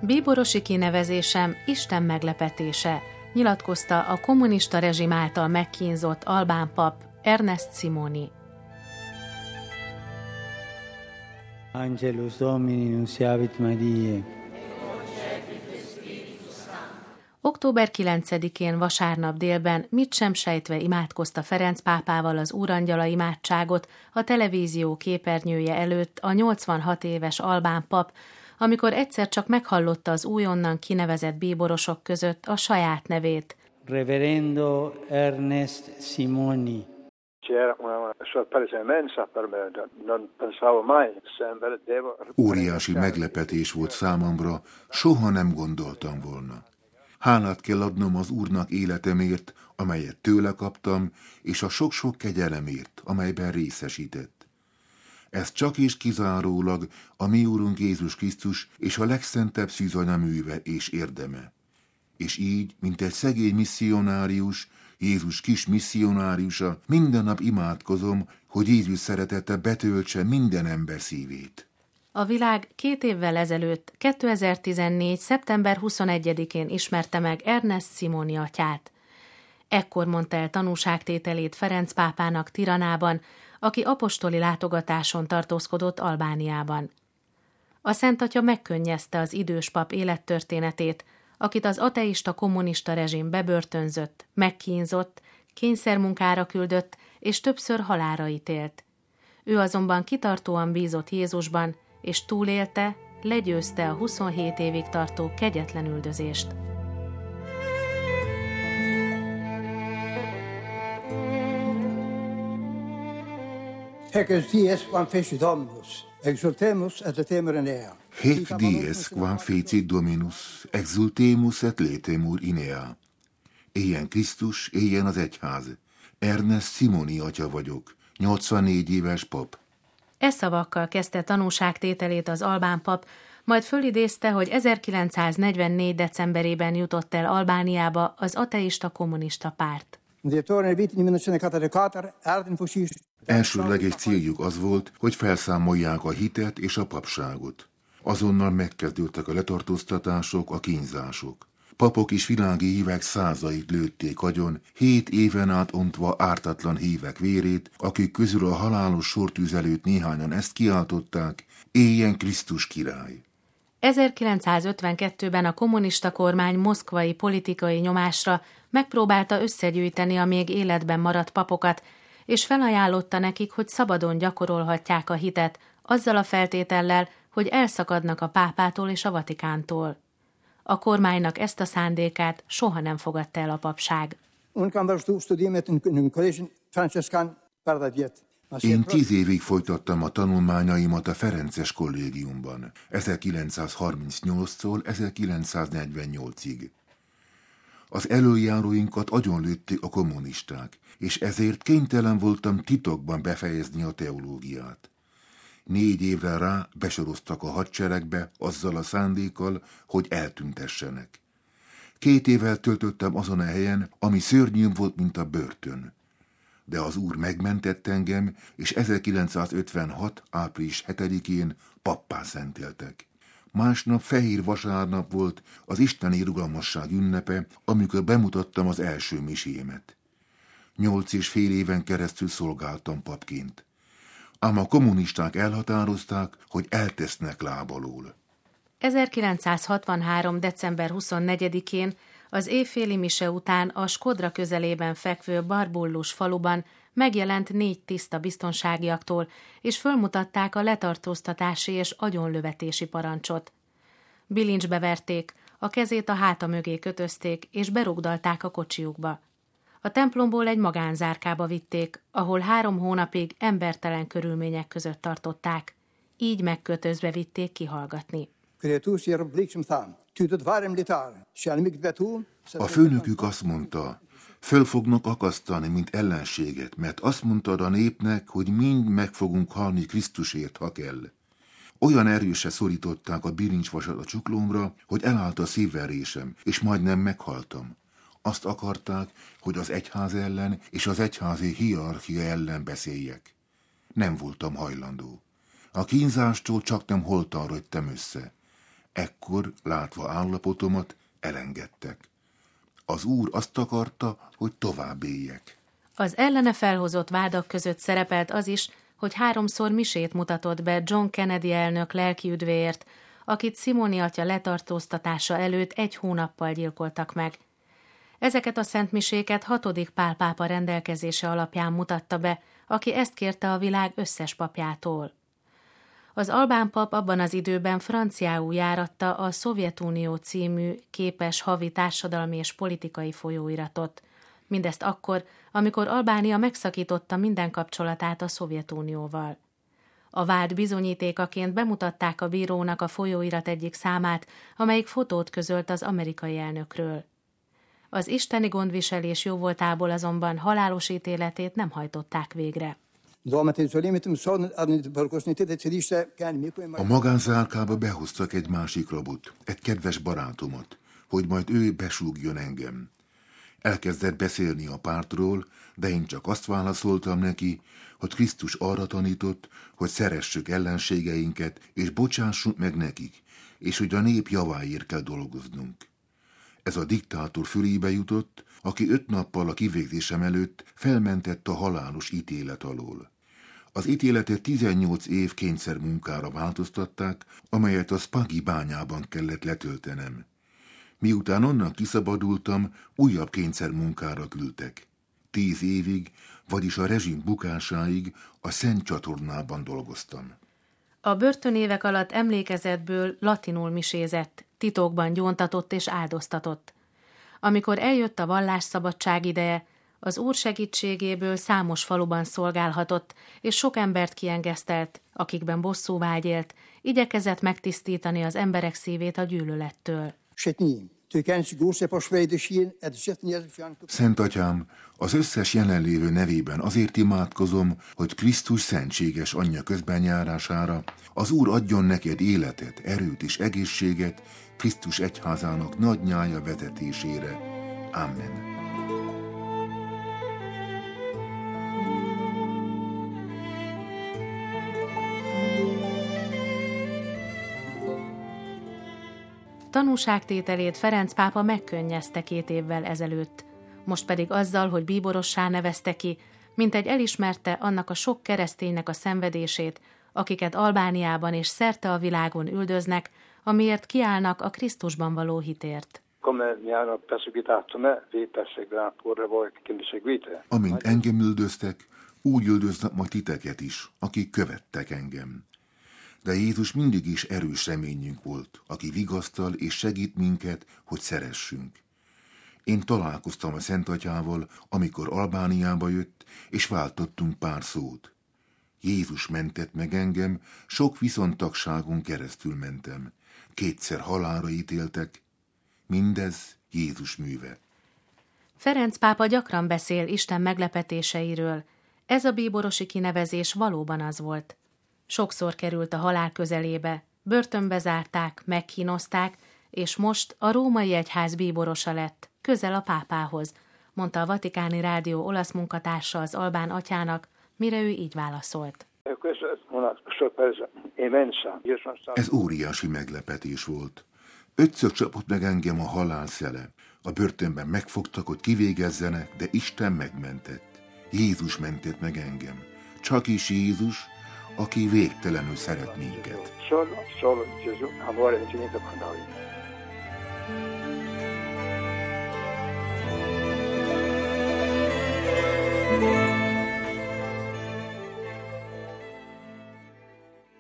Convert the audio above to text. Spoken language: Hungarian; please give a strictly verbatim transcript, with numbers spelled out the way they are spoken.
Bíborosi kinevezésem Isten meglepetése, nyilatkozta a kommunista rezsim által megkínzott albán pap Ernest Simoni. Angelus Domini nunciavit Mariae. október kilencedikén vasárnap délben mit sem sejtve imádkozta Ferenc pápával az Úrangyala imádságot a televízió képernyője előtt a nyolcvanhat éves albán pap, amikor egyszer csak meghallotta az újonnan kinevezett bíborosok között a saját nevét. Reverendo Ernest Simoni. Óriási meglepetés volt számomra, soha nem gondoltam volna. Hálát kell adnom az Úrnak életemért, amelyet tőle kaptam, és a sok-sok kegyelemért, amelyben részesített. Ez csak és kizárólag a mi Úrunk Jézus Krisztus és a legszentebb szűzanya műve és érdeme. És így, mint egy szegény misszionárius, Jézus kis misszionáriusa, minden nap imádkozom, hogy Jézus szeretete betöltse minden ember szívét. A világ két évvel ezelőtt, kétezer-tizennégy. szeptember huszonegyedikén ismerte meg Ernest Simoni atyát. Ekkor mondta el tanúságtételét Ferenc pápának Tiranában, aki apostoli látogatáson tartózkodott Albániában. A Szent Atya megkönnyezte az idős pap élettörténetét, akit az ateista kommunista rezsim bebörtönzött, megkínzott, kényszermunkára küldött és többször halálra ítélt. Ő azonban kitartóan bízott Jézusban, és túlélte, legyőzte a huszonhét évig tartó kegyetlen üldözést. Haec dies quam fecit Dominus, exultemus et laetemur in ea. Haec dies quam fecit Dominus, exultemus et laetemur in ea. Éljen Krisztus, éljen az egyház. Ernest Simoni atya vagyok, nyolcvannégy éves pap. E szavakkal kezdte tanúságtételét az albán pap, majd fölidézte, hogy ezerkilencszáznegyvennégy. decemberében jutott el Albániába az ateista kommunista párt. Elsőleges céljuk az volt, hogy felszámolják a hitet és a papságot. Azonnal megkezdődtek a letartóztatások, a kínzások. Papok és világi hívek százait lőtték agyon, hét éven át ontva ártatlan hívek vérét, akik közül a halálos sortűz előtt néhányan ezt kiáltották: éljen Krisztus király! ezerkilencszázötvenkettőben a kommunista kormány moszkvai politikai nyomásra megpróbálta összegyűjteni a még életben maradt papokat, és felajánlotta nekik, hogy szabadon gyakorolhatják a hitet, azzal a feltétellel, hogy elszakadnak a pápától és a Vatikántól. A kormánynak ezt a szándékát soha nem fogadta el a papság. Én tíz évig folytattam a tanulmányaimat a Ferences kollégiumban, ezerkilencszázharmincnyolctól ezerkilencszáznegyvennyolcig. Az elöljáróinkat agyonlőtték a kommunisták, és ezért kénytelen voltam titokban befejezni a teológiát. Négy évre rá besoroztak a hadseregbe azzal a szándékkal, hogy eltüntessenek. Két évvel töltöttem azon a helyen, ami szörnyűbb volt, mint a börtön. De az Úr megmentett engem, és ezerkilencszázötvenhat. április hetedikén pappá szenteltek. Másnap fehér vasárnap volt, az isteni rugalmasság ünnepe, amikor bemutattam az első misémet. Nyolc és fél éven keresztül szolgáltam papként. Ám a kommunisták elhatározták, hogy eltesznek lábalól. ezerkilencszázhatvanhárom. december huszonnegyedikén az éjféli mise után a Skodra közelében fekvő Barbullus faluban megjelent négy tiszta biztonságiaktól, és fölmutatták a letartóztatási és agyonlövetési parancsot. Bilincsbe verték, a kezét a háta mögé kötözték, és berugdalták a kocsiukba. A templomból egy magánzárkába vitték, ahol három hónapig embertelen körülmények között tartották. Így megkötözve vitték kihallgatni. A főnökük azt mondta: föl fognak akasztani, mint ellenséget, mert azt mondtad a népnek, hogy mind meg fogunk halni Krisztusért, ha kell. Olyan erősen szorították a bilincsvasat a csuklómra, hogy elállt a szívverésem, és majdnem meghaltam. Azt akarták, hogy az egyház ellen és az egyházi hierarchia ellen beszéljek. Nem voltam hajlandó. A kínzástól csak nem holtan rögtem össze. Ekkor, látva állapotomat, elengedtek. Az Úr azt akarta, hogy tovább éljek. Az ellene felhozott vádak között szerepelt az is, hogy háromszor misét mutatott be John Kennedy elnök lelkiüdvéért, akit Simoni atya letartóztatása előtt egy hónappal gyilkoltak meg. Ezeket a szentmiséket hatodik Pál pápa rendelkezése alapján mutatta be, aki ezt kérte a világ összes papjától. Az albán pap abban az időben franciául járatta a Szovjetunió című képes havi társadalmi és politikai folyóiratot. Mindezt akkor, amikor Albánia megszakította minden kapcsolatát a Szovjetunióval. A vád bizonyítékaként bemutatták a bírónak a folyóirat egyik számát, amelyik fotót közölt az amerikai elnökről. Az isteni gondviselés jóvoltából azonban halálos ítéletét nem hajtották végre. A magánzárkába behoztak egy másik rabot, egy kedves barátomat, hogy majd ő besúgjon engem. Elkezdett beszélni a pártról, de én csak azt válaszoltam neki, hogy Krisztus arra tanított, hogy szeressük ellenségeinket, és bocsássunk meg nekik, és hogy a nép javáért kell dolgoznunk. Ez a diktátor fülébe jutott, aki öt nappal a kivégzésem előtt felmentett a halálos ítélet alól. Az ítéletet tizennyolc év kényszermunkára változtatták, amelyet a Spagi bányában kellett letöltenem. Miután onnan kiszabadultam, újabb kényszermunkára küldtek. Tíz évig, vagyis a rezsim bukásáig a Szent Csatornában dolgoztam. A börtönévek alatt emlékezetből latinul misézett, titokban gyóntatott és áldoztatott. Amikor eljött a vallásszabadság ideje, az Úr segítségéből számos faluban szolgálhatott, és sok embert kiengesztelt, akikben bosszúvágy élt, igyekezett megtisztítani az emberek szívét a gyűlölettől. Szent Atyám, az összes jelenlévő nevében azért imádkozom, hogy Krisztus szentséges anyja közbenjárására az Úr adjon neked életet, erőt és egészséget Krisztus egyházának nagy nyája vezetésére. Amen. Tanúságtételét Ferenc pápa megkönnyezte két évvel ezelőtt, most pedig azzal, hogy bíborossá nevezte ki, mintegy elismerte annak a sok kereszténynek a szenvedését, akiket Albániában és szerte a világon üldöznek, amiért kiállnak a Krisztusban való hitért. Amint engem üldöztek, úgy üldöznek majd titeket is, akik követtek engem. De Jézus mindig is erős reményünk volt, aki vigasztal és segít minket, hogy szeressünk. Én találkoztam a Szent Atyával, amikor Albániába jött, és váltottunk pár szót. Jézus mentett meg engem, sok viszontagságon keresztül mentem. Kétszer halálra ítéltek. Mindez Jézus műve. Ferenc pápa gyakran beszél Isten meglepetéseiről. Ez a bíborosi kinevezés valóban az volt. Sokszor került a halál közelébe, börtönbe zárták, megkínozták, és most a római egyház bíborosa lett, közel a pápához, mondta a Vatikáni Rádió olasz munkatársa az albán atyának, mire ő így válaszolt. Ez óriási meglepetés volt. Ötször csapott meg engem a halál szele. A börtönben megfogtak, hogy kivégezzenek, de Isten megmentett. Jézus mentett meg engem. Csak is Jézus, aki végtelenül szeret minket. Solo, solo Gesù, amore infinito con noi.